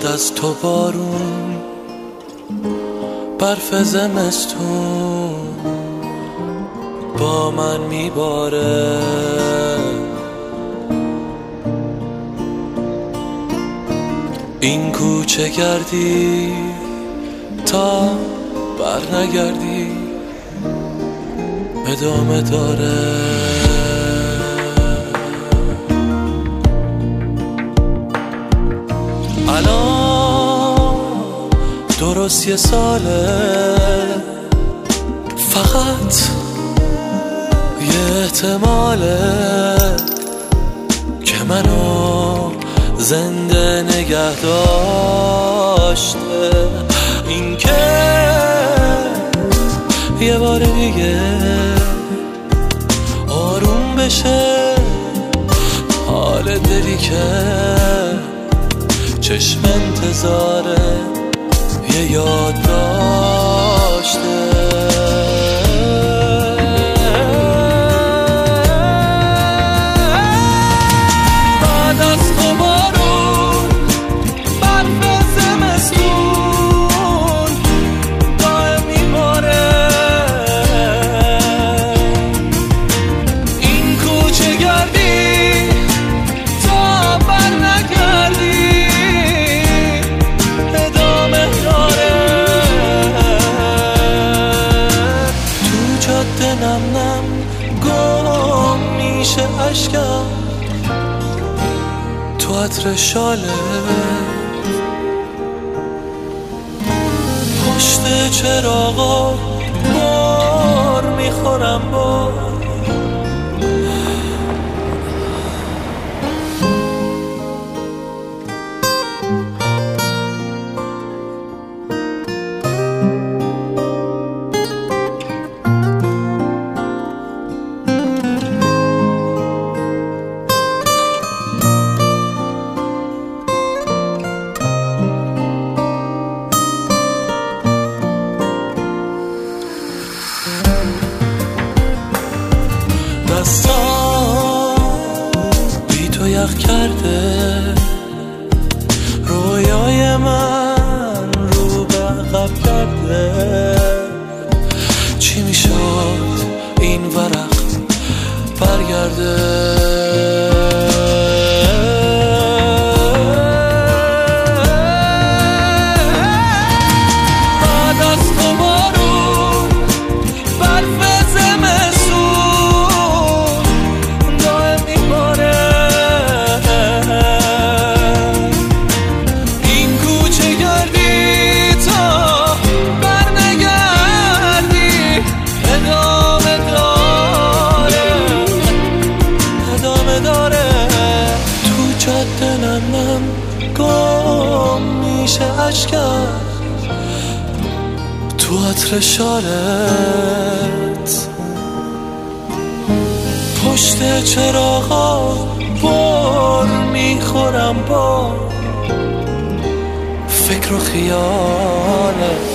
بعد از تو بارون، برف زمستون با من میباره. این کوچه گردی تا بر نگردی ادامه داره. الان درست 1 ساله، فقط یه احتماله که منو زنده نگه داشته. این که یه بار دیگه آروم بشه حال دلی که چشم انتظاره یه یاد داشته. نم گم میشه عشقم تو عطر شاله، پشت چراغا بار میخورم با دستان بی تو یخ کرده، رویای من رو به عقب کرده. چی میشد این ورق برگرده؟ دلم گم میشه عشقم تو عطر شالت، پشت چراغا بار میخورم با فکر و خیالت.